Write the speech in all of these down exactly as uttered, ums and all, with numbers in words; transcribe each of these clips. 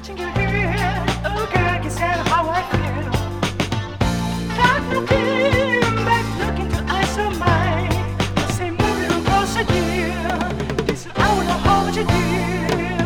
touching your hair. Oh girl, I can tell how I feel. Got nothing but look into eyes of mine. I say moving across a year. Listen, I wanna hold you dear.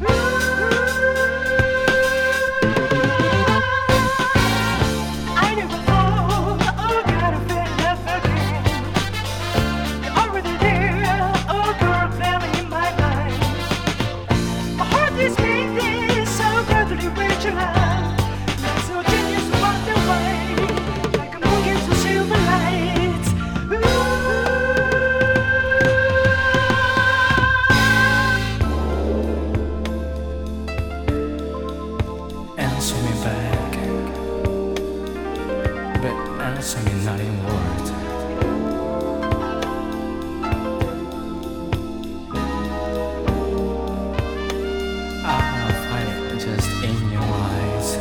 I never thought, oh God, I feel love again. You're already there, oh girl, playing in my mind. My heart is beating so badly with your love. Like so genius walked away, like a moon gives to silver lights. Answer me back, but answer me not in words. I'll find it just in your eyes.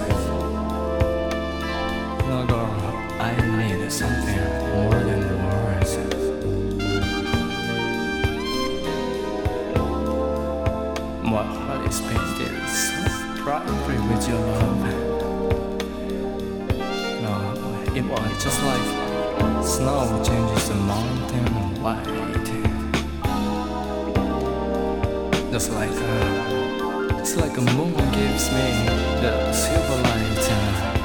No, girl, I need something more than words. My heart is painted so brightly with your love. No, it was just like snow changes the mountain white. Just like uh, it's like a moon gives me the silver light. Uh,